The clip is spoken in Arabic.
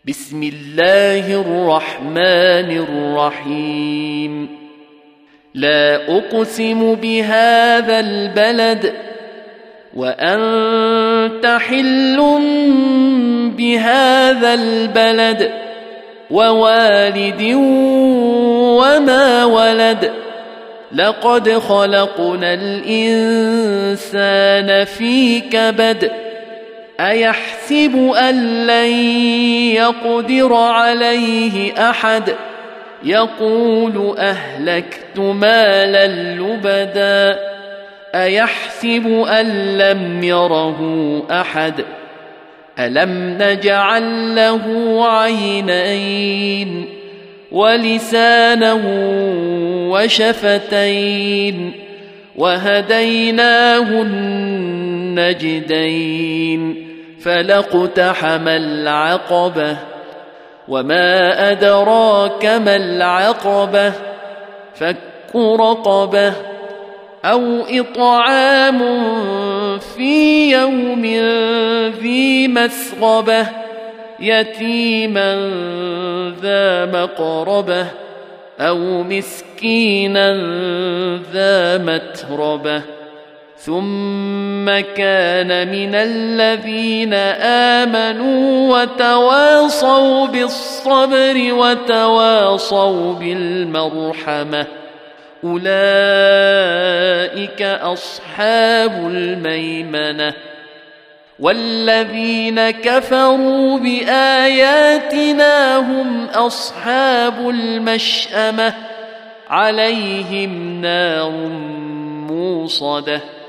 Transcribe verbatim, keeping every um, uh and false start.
بسم الله الرحمن الرحيم لا أقسم بهذا البلد وأنت حل بهذا البلد ووالد وما ولد لقد خلقنا الإنسان في كبد أيحسب أن لن يقدر عليه أحد يقول أهلكت مالا لبدا أيحسب أن لم يره أحد ألم نجعل له عينين ولسانا وشفتين وهديناه النجدين فلاقتحم العقبة وما أدراك ما العقبة فك رقبة أو إطعام في يوم ذي مسغبة يتيما ذا مقربة أو مسكينا ذا متربة ثم كان من الذين آمنوا وتواصوا بالصبر وتواصوا بالمرحمة أولئك أصحاب الميمنة والذين كفروا بآياتنا هم أصحاب المشأمة عليهم نار موصدة